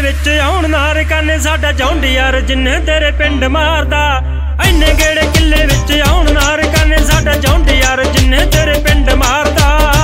विच आउण नार काने साडा जौंडियार जिन्ने तेरे पिंड मारदा। इन्ने गेड़े किले विच आउण नार काने साडा जौंडियार जिन्ने तेरे पिंड मारदा।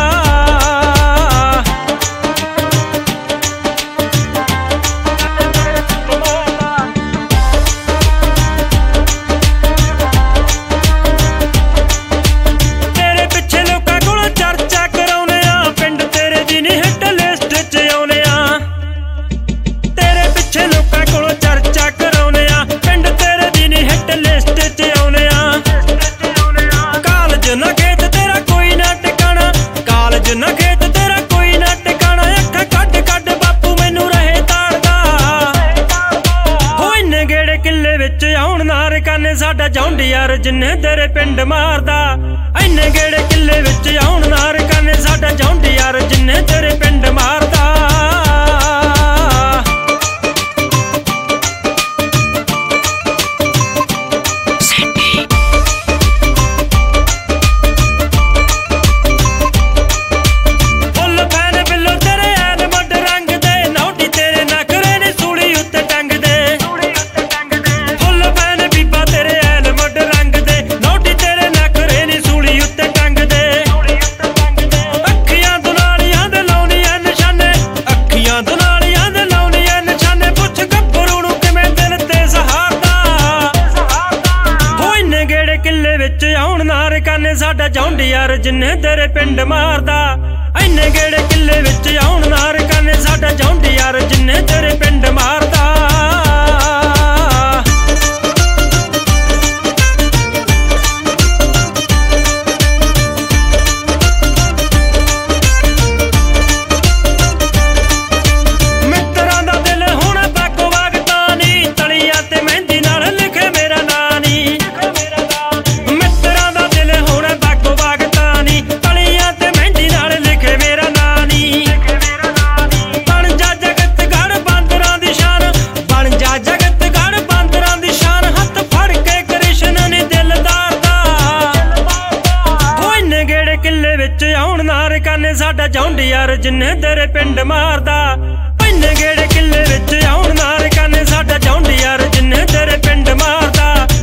साडा जौंडियार जिन्ने तेरे पिंड मारदा। इन्ने गेड़े किले विच आउण नार काने साडा जौंडियार जिन्ने तेरे पिंड मारदा। साडा जौंडियार जिन्ने तेरे पिंड मारदा। इन्ने गेड़े किले विच आउण नार काने साडा जौंडियार जिन्ने तेरे पिंड मारदा। साडा जौंडियार जिन्ने तेरे पिंड मारदा। इन्ने गेड़े किले विच आउण नार काने साडा जौंडियार जिन्ने तेरे पिंड मारदा।